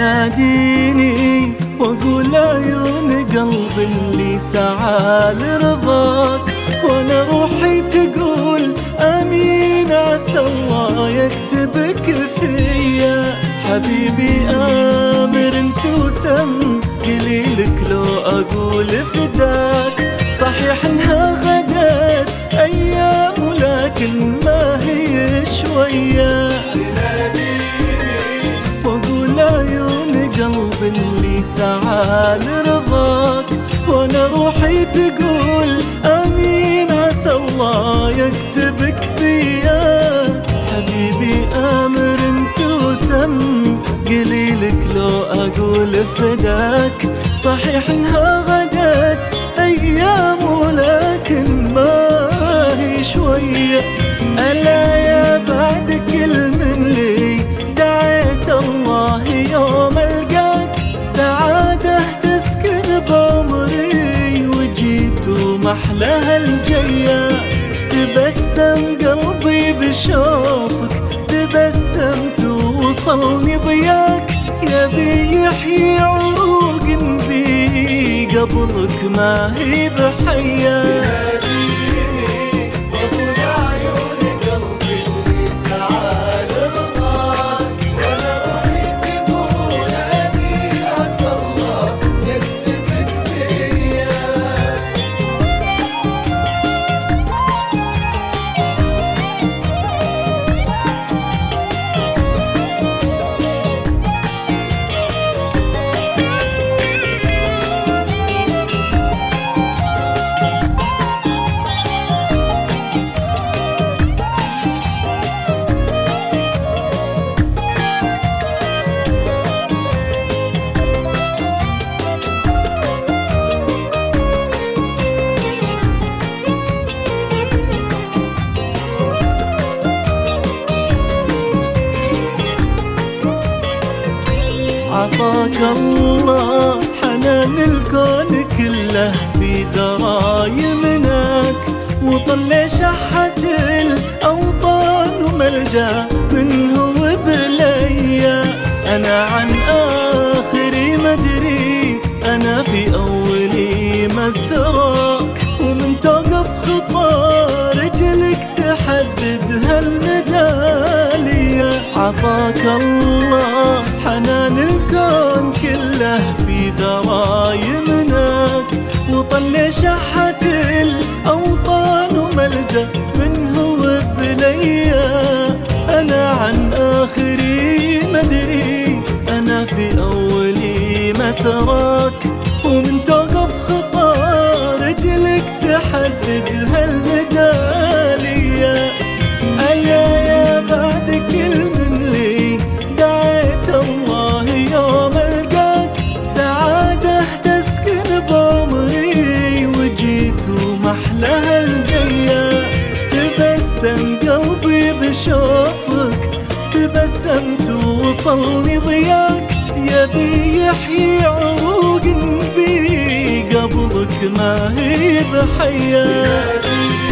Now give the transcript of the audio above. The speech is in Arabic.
تناديني واقول عيون قلبي اللي سعى لرضاك، وانا روحي تقول امين عسى الله يكتبك فيا. حبيبي امر انت وسم قليلك لو اقول فداك، صحيح انها غدت ايام ولكن ما هي شويه. واقول عيون قلبي اللي سعى لرضاك، وانا روحي تقول امين عسى الله يكتبك فيا. حبيبي امر انت وسم قليلك لو اقول فداك، صحيح انها غدت ايام ولكن ما هي شويه. الا يا بعد كل من لي دعيت الله يوم القاك، سعاده تسكن بعمري وجيت ومحلها الجيه. تبسم قلبي بشوفك، تبسمت ووصلني ضياك، يبي يحيي عروق بي قبلك ما هي بحياه. عطاك الله حنان الكون كله في درايمنك، وطل شحة الأوطان وملجأ منه وبليا. أنا عن آخري مدري، أنا في أولي مسراك، ومن توقف خطى رجلك تحدد هالميدالية. عطاك الله حنان الكون كله في درايمنك، وطل شحة الأوطان وملجأ منه وبليا. أنا عن آخري مدري، أنا في أولي مسراك، ومن توقف خطى رجلك تحدد هالميدالية. ألا يا بعد كل من لي دعيت الله يوم القاك، سعادة تسكن بعمري وجيت ومحلها الجيه. تبسم قلبي بشوفك، تبسمت ووصلني ضياك، يبي يحيي عروق بي قبلك ما هي بحياه.